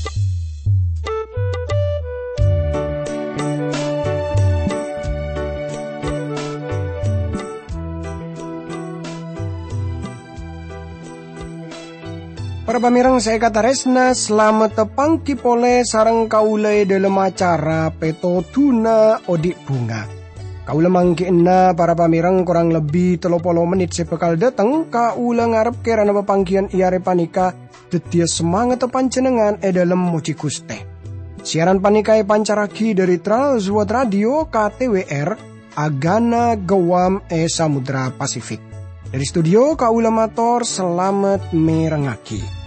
Para pamirang saya kata resna, selamat tepang kipole sarang kaulai dalam acara Peto Tuna Odik Bunga. Kaula mangkina para pamirang kurang lebih 30 menit sebekal datang kaula ngarep kerana pepanggian iare panika detia semangat panjenengan dalam moci Guste. Siaran panika pancaraki dari Transworld Radio KTWR Agana Gewam Samudra Pasifik. Dari studio kaula mator selamat merengaki.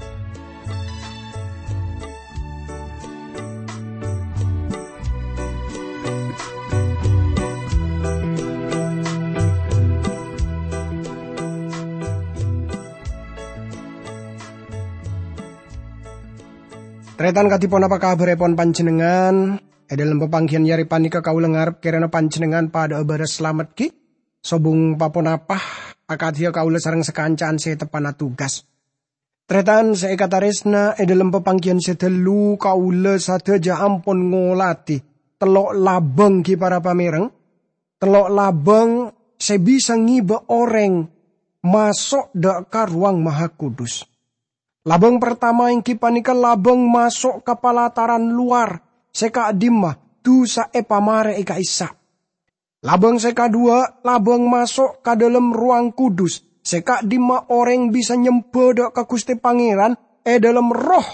Tretan katipun apa kabar epon panjenengan? Dalam pepanggian yari panika kaula ngarep kerana panjenengan pada ibadah selamat ki. Sobung papon apa akadia kaula sareng sekancaan saya tepana tugas. Tretan saya kata resna dalam pepanggian setelu kaula sateja ampun ngolati telok labeng ki para pamireng. Telok labeng saya bisa ngiba orang masuk ke ruang maha kudus. Labeng pertama yang kipanika labeng masuk ke pelataran luar. Seka dimah dusa pamare eka isa. Labeng seka dua, labeng masuk ke dalam ruang kudus. Seka dimah orang bisa nyempedak ke Gusti Pangeran dalam roh.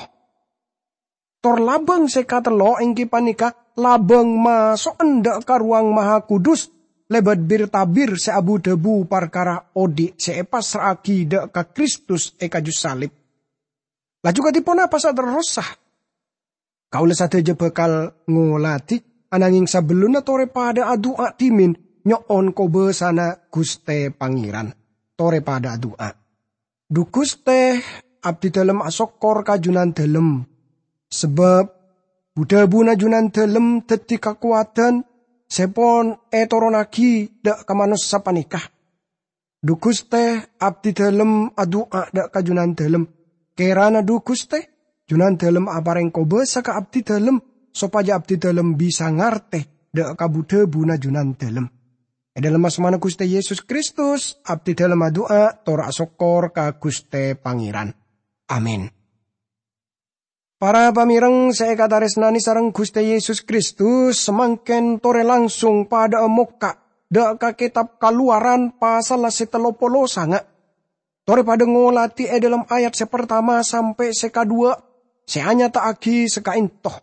Tor labeng seka telo yang kipanika labeng masuk endak ke ruang maha kudus. Lebat bir tabir seabu debu perkara odi seepas raki dek ke Kristus eka jus salib. Laju katipun apa saderosah. Kaula sateja bekal ngolati ananging sabeluna tore pada adua timin nyoon kobe sana Guste Pangeran. Tore pada adua. Du Guste abdi dalem asokor kajunan dalem. Sebab buda-buna junan dalem dadi kekuatan sepon toronaki dak kamanus sapanikah. Du Guste abdi dalem adua dak kajunan dalem. Kerana du Guste, junan dalem apareng kobe saka abdi dalem, sopaja abdi dalem bisa ngarte dek kabude buna junan dalem. Dalam asmana Guste Yesus Kristus, abdi dalem adua torak sokor ka Guste Pangeran. Amin. Para pamireng saya kata resnani sareng Guste Yesus Kristus semangken tore langsung pada emoka dek ka kitab Kaluaran pasal 30 sanga. Tore pada ngolati dalam ayat sepertama sampai sekadua, seanya taaki sekaintoh.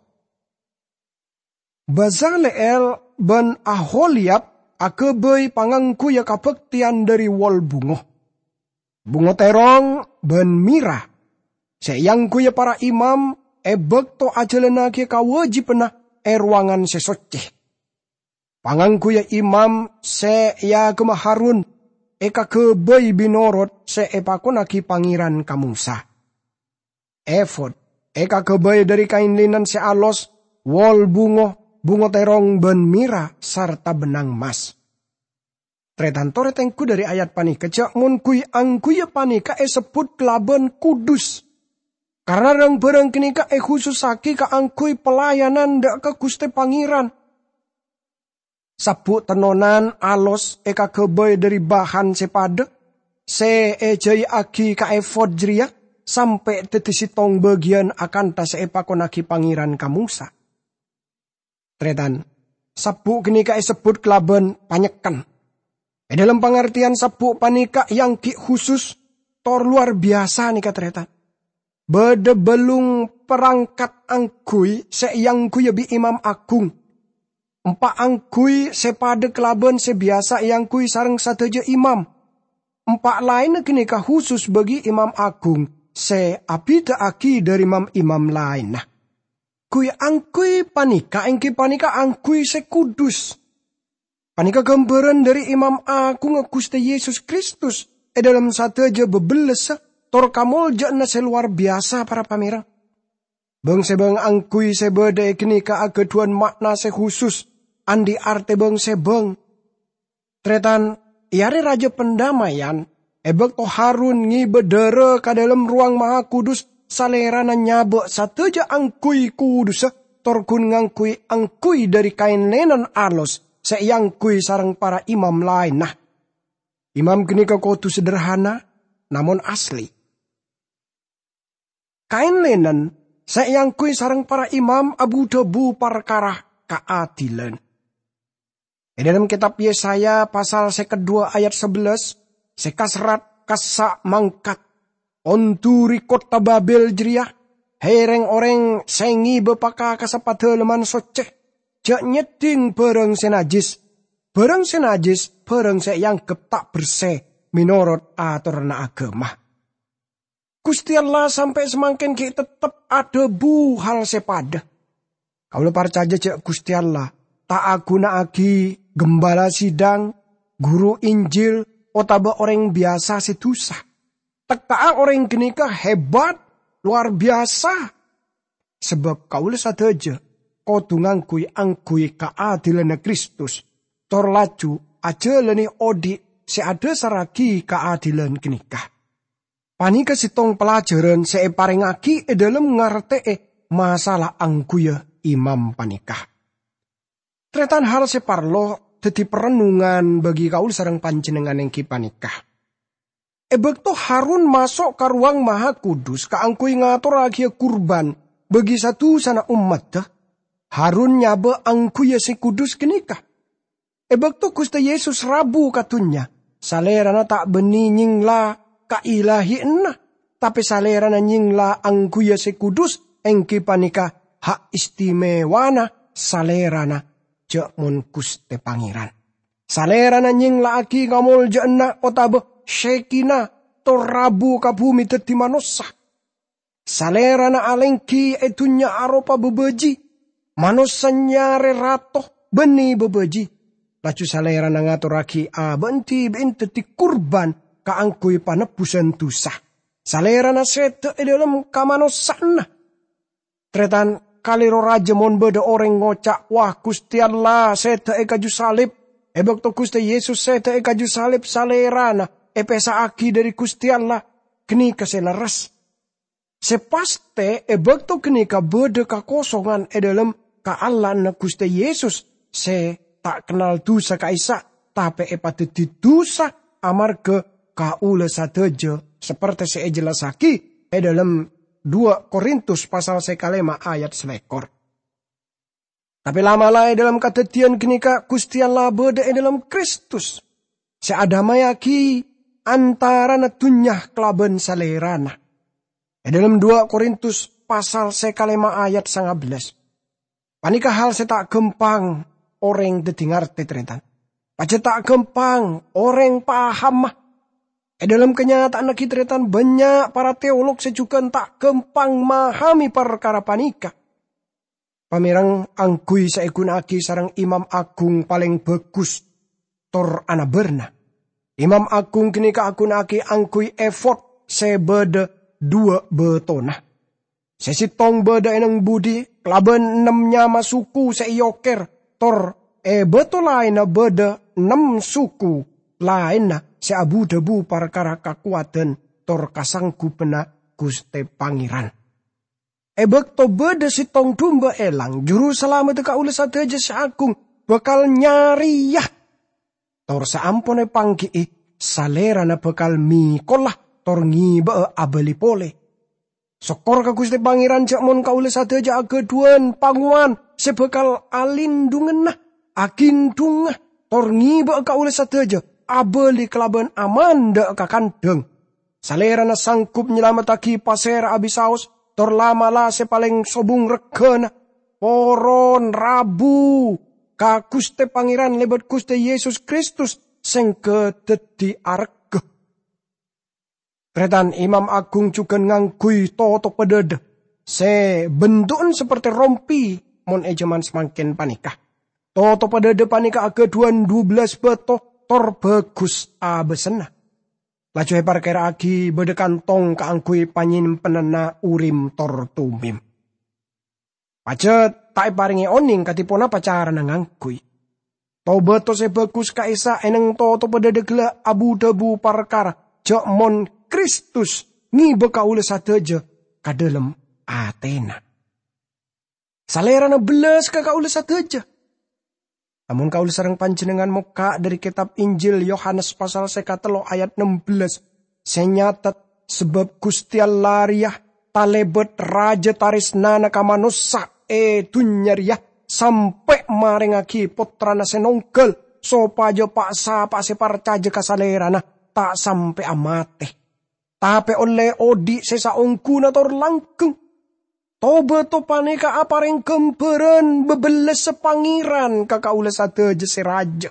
Bazaleel ben Aholiab akebei pangangku ya kapektian dari wol bungo. Bungo terong ben Mira. Seyangku ya para imam bekto ajalenake kawajib pena ruangan sesoceh. Pangangku ya imam se ya kemaharun. Eka kebei binorot se epakonaki pangeran kamusa. Efod, eka kebei dari kain linan se alos, wol bungo terong ben Mira, sarta benang mas. Tretan toretengku dari ayat panika, cak mun kui angkuya panika sebut kelaban kudus. Karena rang barang kenika khususaki ka angkui pelayanan dak ke Guste Pangeran. Sabu tenonan alos eka kebay dari bahan sepade se ejai aki ka efod jria sampai tetisitong bagian akan tas epakonaki pangeran kamusa. Tretan sabu kini ka sebut kelaban panyekan. Dalam pengertian sabu panika yang ki khusus tor luar biasa nih tretan. Bede belung perangkat angkui se yang kuyabi imam agung. Empat angkui sepade kelaban sebiasa yang kui sareng sateja imam. Empat lain kenika khusus bagi imam agung se apita aki dari imam lain. Nah, kui angkui panika engki panika angkui se kudus. Panika gambaran dari imam agung Gusti Yesus Kristus dalam sateja bebeles tor kamol jana seluar biasa para pamirang. Bang sebang angkui sebede kenika ageduan makna se khusus. Andi arte bang sebang. Tretan, iare raja pendamaian, ebek to Harun ngibedere ka dalam ruang maha kudus, salerana nyabek sateja angkui kudus torkun ngangkui angkui dari kain lenan alos seangkui sarang para imam lain. Nah, imam kenika kotu sederhana namun asli. Kain lenan seangkui sarang para imam abu debu perkara keadilan. Di dalam kitab Yesaya pasal kedua ayat 11, sekasrat kasak mangkat onturi kota Babel jeria, hereng orang sengi bepaka kasapata leman soceh, jak nyeting barang senajis, barang yang tak bersih menurut aturan agama. Gusti Allah sampai semakin kita tetap ada bu hal sepada. Kalau percaya cek Gusti Allah, tak guna agi gembala sidang, guru Injil, otaba orang biasa setusah. Tak orang genika hebat, luar biasa. Sebab kaulah sateja, kau tungangkui angkui keadilan Kristus. Torlaju aja leni odi seada saragi keadilan genika. Panika sitong pelajaran seeparingaki dalam ngerti masalah angkuya imam panikah. Tretan hal separlo dadi perenungan bagi kaul sareng panjenengan yang kipanikah. Ebekto Harun masuk ke ruang maha kudus kaangkui ngatur lagi kurban bagi satu sana umat. Harun nyabe angkui si kudus kenikah. Ebekto Gusti Yesus rabu katunya. Salerana tak beni nyingla ka ilahi enna. Tapi salerana nyingla angkui si kudus engki panika hak istimewana salerana jakmun Gusti Pangeran. Salerana nyingla aki kamul jana otabe Shekina torabu kabumi teti manusia. Salerana alengki etunya aropa bebeji. Manusanya rerato beni bebeji. Laju salerana ngaturaki abenti binteti kurban kaangkui panebusan tusah. Salerana sete dalam kamanusana. Tretan kaliro raja mon beda orang ngocak. Wah Gusti Allah sete kaju salib. Ebek to Gusti Yesus sete kaju salib salerana. Epesa aki dari Gusti Allah kini keseleres. Sepaste ebekto kini ka bede kakosongan dalam ka Allah na Gusti Yesus se tak kenal dosa kaisa tapi epateti dosa amarga kaula sateja seperti sejelasaki dalam 2 Korintus pasal 5 ayat 11. Tapi lama-lama dalam katetian kini ka Gusti Allah bede dalam Kristus seadamayaki antara natunyah kelaban salerana. Dalam 2 Korintus pasal 5 ayat 19. Panika hal setak gempang orang dedengar tetretan. Pace tak gempang orang paham. Dalam kenyataan kitretan banyak para teolog sejukan tak gempang memahami perkara panika. Pamirang angkui saegunaki sarang imam agung paling bagus tor anaberna. Imam agung kini kaagunake angkui effort sebeda 2 betona. Sesitong beda enang budi kelaban 6 nyama suku seioker tor beto lain beda 6 suku lain seabu debu perkara kakuatan tor kasangkupena Gusti Pangeran. Bekto beda sitong domba elang juru selamat ka ulah sateja seagung bakal nyariyah. Tor saampone pangki salerana bekal mikolah tor ngiba abeli pole. Sokor ka Gusti Pangeran jakmon kaula sateja ageduan panguan sebekal alindungan nah agindung tor ngiba kaula sateja abeli kelaban amanda ka kandeng. Salerana sangkup nyelamataki pasera abisaos tor lama sepaling sobung regana poron rabu ka Gusti Pangeran lebat Gusti Yesus Kristus sing kededi arga. Tretan imam agung juga ngangkui toto pedede. Se bentukun seperti rompi mon ejaman semakin panikah. Toto pedede panikah ageduan 12 beto tor bagus abesena. Laju hepar kera agi bede kantong kaangkui panyin penena urim tor tumim. Pacet tak paringi oning katipona pacaran ngangkui. Toba to se bagus kaisa eneng to pedede abu debu perkara jak mon Kristus ngibe kaula sateja kadalem atena. Salerana belas ka kaula sateja. Namun kaula sareng panjenengan muka dari kitab Injil Yohanes pasal 3 ayat 16. Senyatat sebab Gusti Allah talebet raja tarisnana ka manusa dunyariah sampai maringaki putrana senongkel sopaja paksa pakse parcaja ka salerana tak sampai amate. Tapi oleh odi sesaungku na tor langkeng. Toba to paneka apareng kemperan bebeles sepangiran kakaula sateja si raja.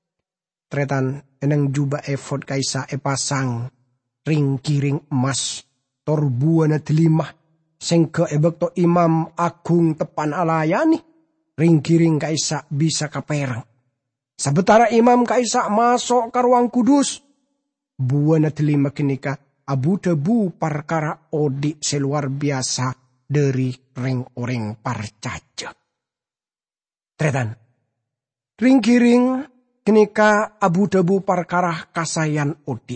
Tretan enang juba efod kaisa pasang ring kiring emas torbuana telimah sengke ebek to imam agung tepan alayani ring kiring kaisa bisa kaperang. Sabetara imam kaisa masuk ke ruang kudus buana telimah kenika abu tebu perkara odi seluar biasa dari ring orang parcaja. Tretan ring kiring kenika abu debu perkara kasayan odi.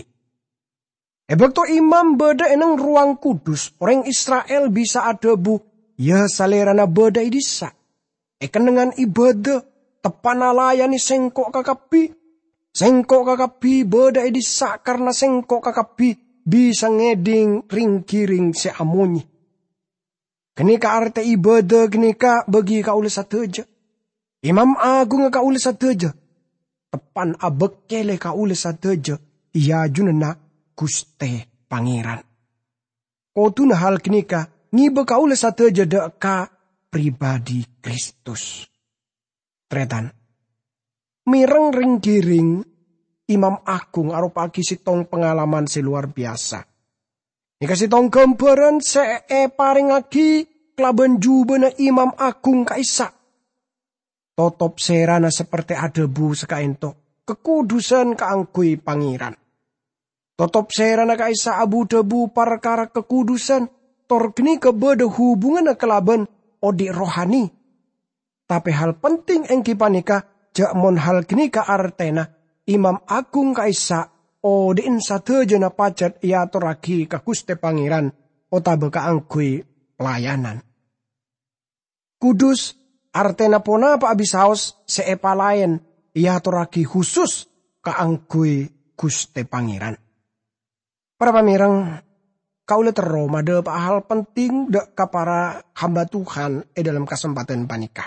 Ebek to imam beda enang ruang kudus orang Israel bisa adebu ya salerana beda idisa. Eken dengan ibadah tepan alayani sengkok kakapi. Sengkok kakapi beda idisa karena sengkok kakapi bisa ngeding ring kiring seamunyi. Kenika arte ibadah kenika bagi kaula sateja. Imam agung kaula sateja. Tepan abekele kaula sateja. Ia junana Guste Pangeran. Kotuna hal kenika ngibe kaula sateja deka pribadi Kristus. Tretan. Mireng ring kiring Imam Agung arupa kisitong pengalaman seluar biasa. Dikasih tong gambaran paringagi kelaban jubana Imam Agung kaisa. Totop serana seperti adebu sekaento. Kekudusan kaangkui pangeran. Totop serana kaisa abu debu perkara kekudusan. Torgni kebeda hubungan kelaban odi rohani. Tapi hal penting engki panika jakmon hal gini ka artena Imam Agung kaisa odin sateja na pacat ia toraki ka Guste Pangeran otabe kaangkui pelayanan. Kudus artena pona pa abisaos seepalayen ia toraki khusus kaangkui Guste Pangeran. Para pamirang kaula teroma de pa hal penting de ka para hamba Tuhan dalam kesempatan panika.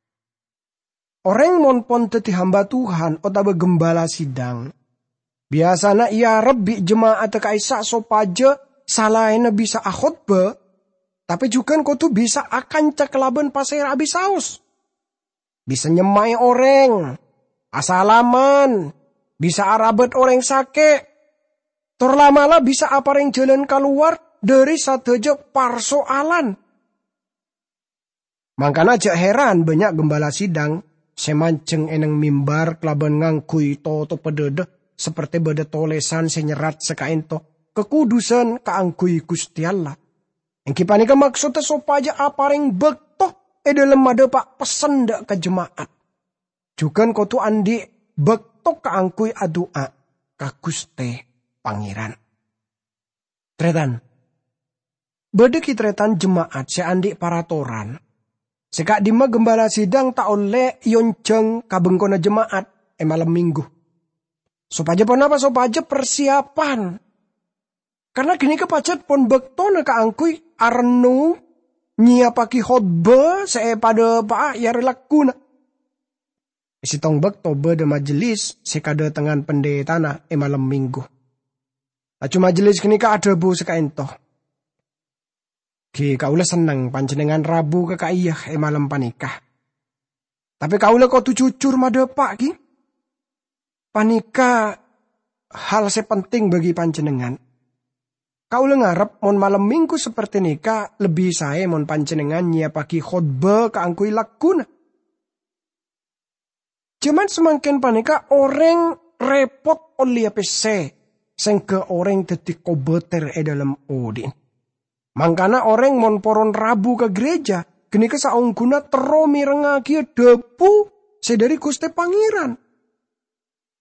Orang monpon teti hamba Tuhan otabe gembala sidang. Biasana ia rebi jemaat kaisa sopaja salaina bisa akhotba. Tapi juga kau tuh bisa akan cekelaban pasir abisaus. Bisa nyemai orang. Asalaman. Bisa arabet orang sake. Torlamala bisa apa yang jalan keluar dari sateja persoalan. Makanya aja heran banyak gembala sidang. Semanceng eneng mimbar kelaban ngangkui toto pedede. Seperti beda tolesan senyerat sekainto. Kekudusan kaangkui Gusti Allah. Yang kipanika maksudnya sopaja apa yang bekto dalam ada pak pesen dak ke jemaat. Juga kau tu andi bekto kaangkui adua ka Guste Pangeran. Tretan. Beda kitretan jemaat seandi paratoran. Sekak dima gembala sidang tak oleh yonceng kabengkona jemaat malam minggu. Sopaja pon apa sopaja persiapan. Karena gini kepacat pon bekto na kaangkui arenu nyiapaki khotbah pada pa ya relakuna. Isitong bekto beda majelis sekada tengan pendetana malam minggu. Acu majelis gini ka ada bu sekainto. Ki kaula seneng panjenengan Rabu kekaiyah malam panikah. Tapi kaula kau tu jujur madepak ki. Panika hal sepenting bagi panjenengan. Kaula ngarep mon malam minggu seperti nika lebih saya mon panjenengan nyiapaki khotbah kaangkui lakuna. Cuman semakin panika orang repot oleh PC sengke orang tetik kobeter dalam odin. Mangkana orang mon poron Rabu ke gereja geni kesaungguna teromi rengaki debu sedari Guste Pangeran.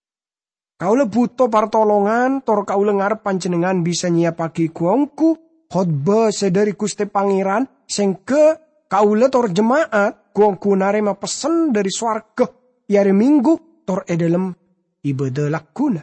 Kaula butuh partolongan, tor kaula ngarep panjenengan bisa nyiapaki kuongku, khotbah sedari Gusti Pangeran sing ke kaula tor jemaat ku narema pesen dari swarga yari minggu tor edalem ibadah lakuna.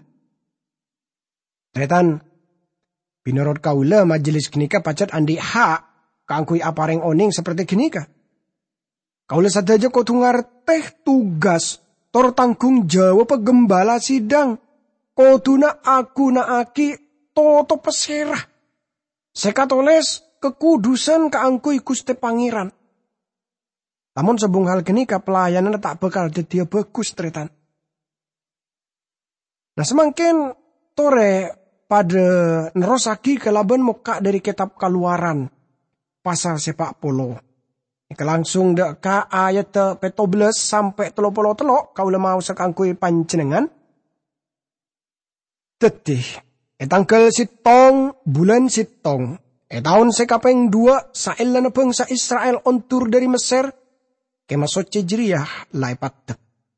Tretan pinorot kaula majelis genika pacet andi hak kangkui apareng oning seperti genika. Kaula sadaja kau tungar teh tugas tor tanggung jawab pegembala sidang. Koduna aku naaki toto peserah. Sekatoles kekudusan kaangkui Gusti Pangeran. Namun sebung hal genika pelayanan tak bakal jadi bagus tretan. Nah semakin tore pada nerosaki kelaban muka dari kitab Keluaran pasal sepak polo. Ika langsung dek ka ayat 17 sampai 33 kau lemau sekangkui panjenengan. Tetih, tanggal sitong, bulan sitong, tahun sekapeng 2, sailana bangsa Israel ontur dari Mesir, kemasot Hijriah laipat.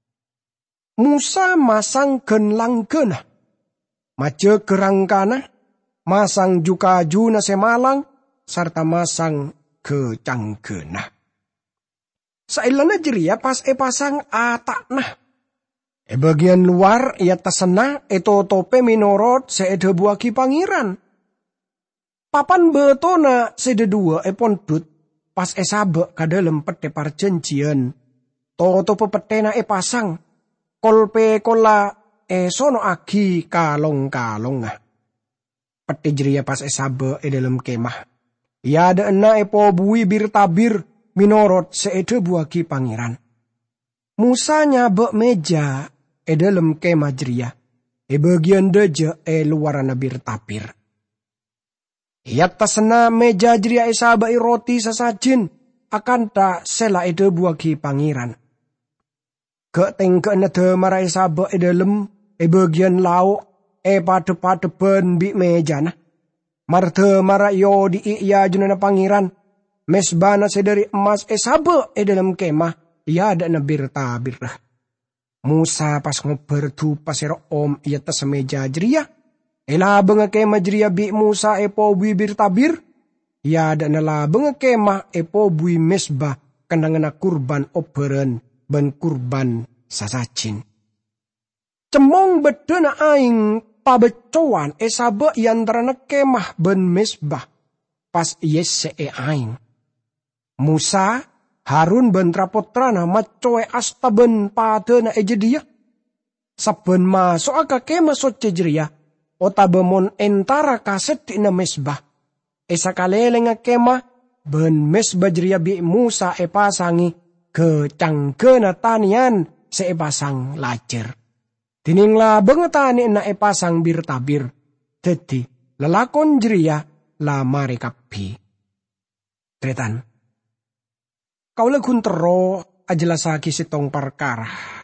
Musa masang genlang genah, maje gerangkana, masang jukaju semalang, serta masang kecanggenah. Sailana Hijriah pas pasang ataknah. Bagian luar ia tasena tope minorot seede buaki pangeran. Papan betona sede dua pondut pas sabe kadalem pete parjanjian. Toto pepetena pasang kolpe kola sono agi kalong-kalong. Pete jeria pas sabe dalam kemah. Ia ada ena po bui bir tabir minorot seede buaki pangeran. Musa nyabek meja dalam kemah jeria, bagian deja luaran bir tapir. Ia tasena meja jeria sabai roti sasajin, akan tak sela buagi pangeran. Keteng nade marai sabai dalam bagian lauk pade-padeben bi meja nah. Marte marayo di iya junana pangeran, mesbana sedari emas sabai dalam kemah, ia ada nabir tabir lah. Musa pas ngober tu pasero om ia tas meja jeria. Elabeng kemah jeria bi Musa po bibir tabir. Ia ada nalabeng kemah po bui mesbah kendangana kurban oberen ben kurban sasacin. Cemong bedena aing pabecoan sabe yantarana kemah ben mesbah pas yes aing. Musa Harun ben trapotrana macoe astaben padena ejedia. Saben masuk aka kemah socejeria. Otabemon entara kaset tina mesbah. Sakaleleng kemah ben mesbah jeria bi Musa pasangi kecangkena tanian pasang lacer. Tiningla bengetani na pasang bir tabir. Jadi lelakon jeria la mari kapi. Tretan. Kaula kuntero ajelasaki sitong perkara.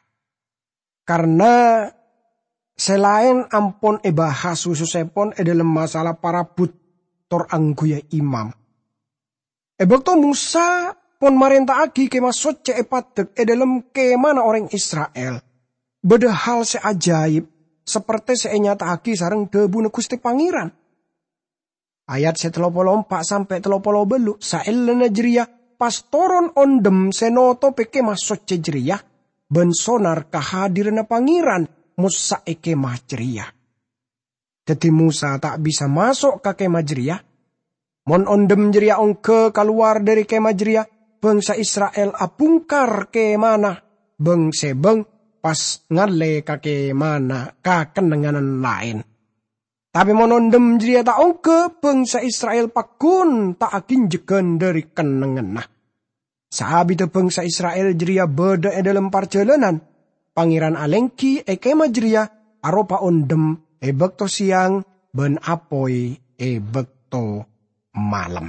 Karena selain ampon bahas sususepon dalam masalah parabut tor angguya imam. Bekto Musa pon marenta agi kemah soce epatek dalam kemana orang Israel. Beda hal seajaib seperti senyata agi sareng debu Gusti Pangeran. Ayat 34 sampai 38 saelena jeria pastoron ondem senoto peke masuk cejeria ben sonar kehadiran pangeran Musa kemah jeria. Jadi Musa tak bisa masuk ke kemah jeria. Mon ondem jeria ongke keluar dari kemah jeria. Bangsa Israel apungkar kemana. Beng sebeng pas ngale ke kemana kakenenganan lain. Tapi mon ondem jeria tak ongke bangsa Israel pakun tak akin jegan dari kenengan. Sahabi te bangsa Israel jeria beda dalam perjalanan. Pangeran alengki kemah jeria aropa ondem bekto siang ben apoi bekto malam.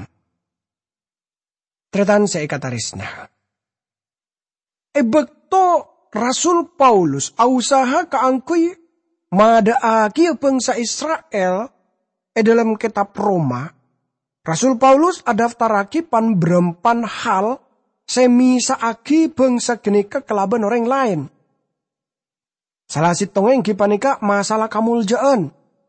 Tretan seikatarisna. Bekto Rasul Paulus ausaha kaangkui madaaki bangsa Israel dalam kitab Roma. Rasul Paulus adaftaraki pan berempan hal semisaaki bangsa genika kelaban orang lain. Salah sitongeng kipanika masalah kamuljaan.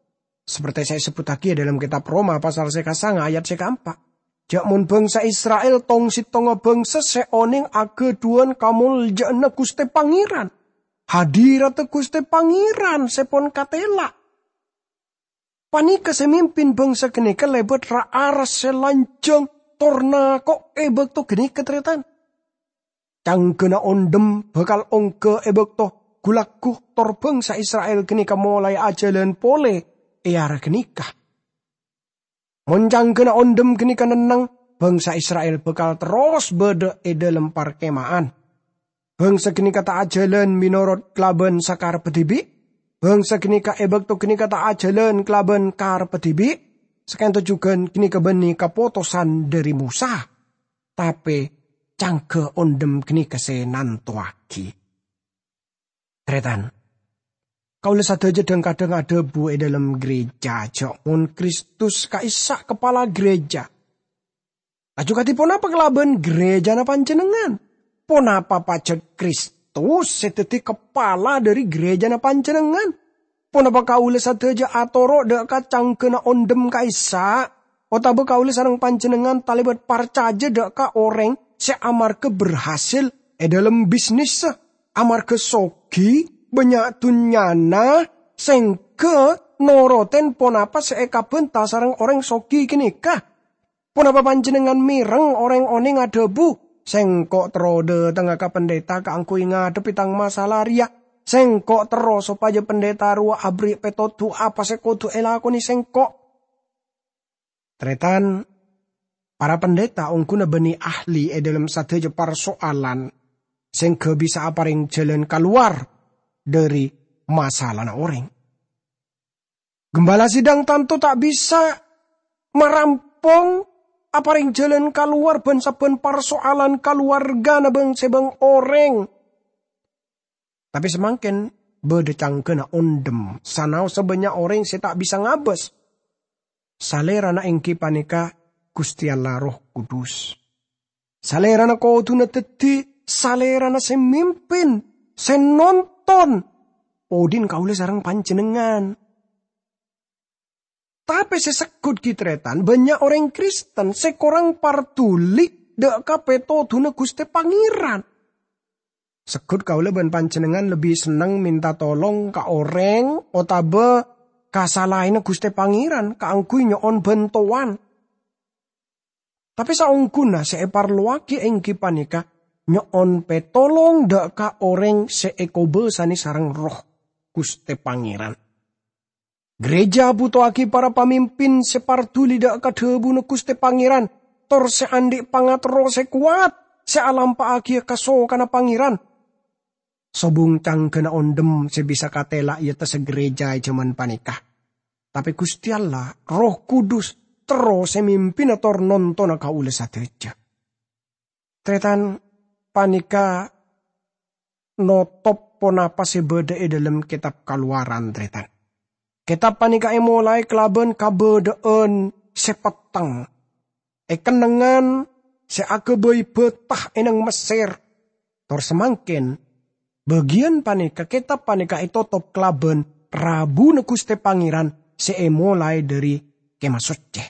Seperti saya sebut lagi dalam kitab Roma pasal sekasanga ayat sekampak. Jakmun bangsa Israel tong sitonga bangsa seoning ageduan kamul jana Gusti Pangeran. Hadirat Gusti Pangeran sepon katela. Panika semimpin bangsa geni kelebet raaras selanjang torna kok ebek to geni ketretan. Canggena ondem bakal ongke ebek to gulakuh tor bangsa Israel geni mulai ajalan pole eara genikah. Moncang kena ondem geni nenang, bangsa Israel bakal terus beda dalam parkemaan. Bangsa geni kata ajalan minorot kelaban sakar petibi. Bangsa geni ka ebek to geni kata ajalan kelaban kar petibi. Sekento juga geni kebeni kapotosan dari Musa. Tapi cangke ondem geni kesenan tuaki. Tretan. Kaula sadaja kadang ada bu dalam gereja, jokmun Kristus kaisa kepala gereja. Laju katipun apa kelaban gereja na panjenengan? Pon apa pacet Kristus seteti kepala dari gereja na panjenengan? Pon apa kaula sadaja atoro dek kacang kena ondem kaisa? Otaba kaula sarang panjenengan talibat parcaja dek ka orang seamar keberhasil dalam bisnis amar kesogi banyak tunyana sengke noroten ponapa seeka benta sarang orang sogi kini kah. Ponapa panjenengan mireng orang oning adebu. Sengkok terode tengah ka pendeta ka angkui ngadep itang masalah ria. Sengkok terus supaya pendeta rua abri petotu apa sekotu elakoni sengkok. Tretan para pendeta ungkuna beni ahli dalam sateja persoalan. Sengke bisa aparing jalan keluar dari masalah orang. Gembala sidang tentu tak bisa merampung apa yang jalan keluar ben saben persoalan keluarga na bang sebang orang. Tapi semakin bedecang kena ondem sanau sebanyak orang saya tak bisa ngabes. Salera na engki panika Gusti Allah Roh Kudus. Salera na kau tu na teti, salera na semimpin, senonton. Odin kaula sarang panjenengan. Tapi sesekut kitretan banyak orang Kristen sekorang partuli dek kapeto tuna Gusti Pangeran. Sekut kaula ban panjenengan lebih senang minta tolong ka orang otabe kasalahin Gusti Pangeran kaangkui nyoon bentoan. Tapi saungkuna seepar luaki engki panika nyoon petolong dak ka orang seekobe sani sarang roh Gusti Pangeran. Gereja butuh para pamimpin separtuli dak ka debu ne Gusti Pangeran. Tor seandi pangatro sekuat sealampa aki kaso kana Pangeran. Sobung cang kena ondem sebisa katela ia tese gereja cuman panikah. Tapi Gusti Allah Roh Kudus terus semimpin ator nonton ka ule sateja. Tretan panika notop ponapa sebeda dalam kitab Keluaran tretan. Kitab panika mulai kelaban kabedaan sepeteng. Kenengan seakeboi betah enang Mesir. Tor semangkin bagian panika kitab panika itu top kelaban Rabu ne Gusti Pangeran mulai dari kemah suci.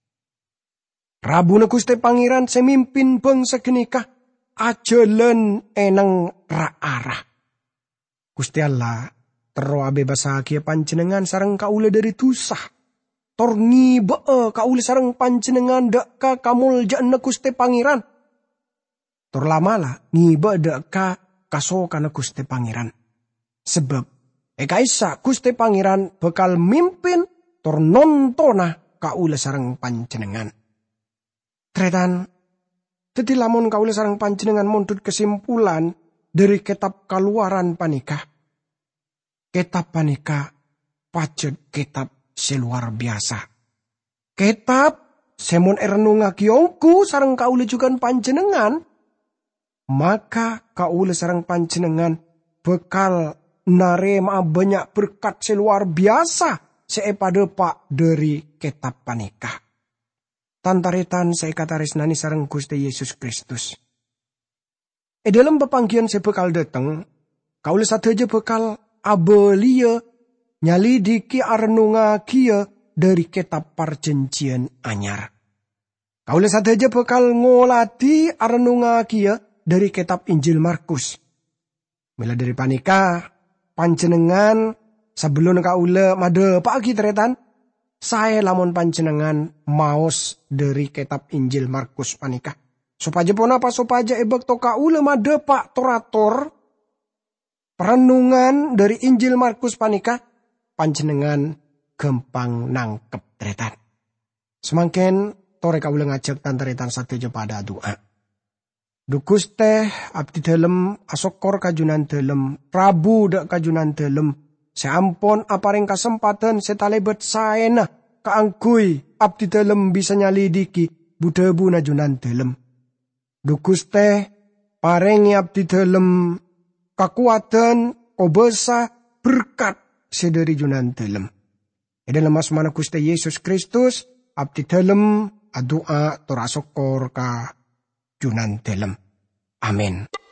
Rabu ne Gusti Pangeran semimpin bangsa genikah ajalan enang raarah. Gusti Allah tero abe basakia panjenengan sareng kaula dari tusah. Tor ngibe kaula sareng panjenengan dak ka kamul jana Gusti Pangeran. Tor lamala ngibe dak ka kasokan Gusti Pangeran. Sebab kaisa Gusti Pangeran bakal mimpin tor nontona kaula sareng panjenengan. Tretan dadi lamun kaula sareng panjenengan montut kesimpulan dari kitab Keluaran panika. Kitab panika pacet kitab seluar biasa. Kitab semon erenunga kiongku sareng kaula juga panjenengan. Maka kaula sareng panjenengan bekal narema banyak berkat seluar biasa seepada pak dari kitab panika. Tantaritan saya katarisnani sareng Gusti Yesus Kristus. Dalam pepanggian saya bekal dateng, kaula sateja bekal abelia nyalidiki arenunga kia dari kitab perjanjian anyar. Kaula sadeja bakal ngoladi arenunga kia dari kitab Injil Markus. Mila dari panika panjenengan sebelum kaula made pagi tretan, saya lamun panjenengan maos dari kitab Injil Markus panika. Supaya pun apa supaya ebek to kaula made pak torator perenungan dari Injil Markus panika panjenengan gampang nangkep tretan. Semakin tore kaula ngajak tantretan sadeja pada doa. Dukus teh abdi dalem asokor kajunan dalem, Prabu dak kajunan dalem. Seampun aparing kesempatan setalebet saena kaangkui abdi dalem bisa nyalidiki budabu najunan dalem. Dukus teh parengi abdi dalem kekuatan obesa berkat sedari junan dalem. Dalam asmana Gusti Yesus Kristus abdi dalem doa torasokor ka junan dalem. Amin.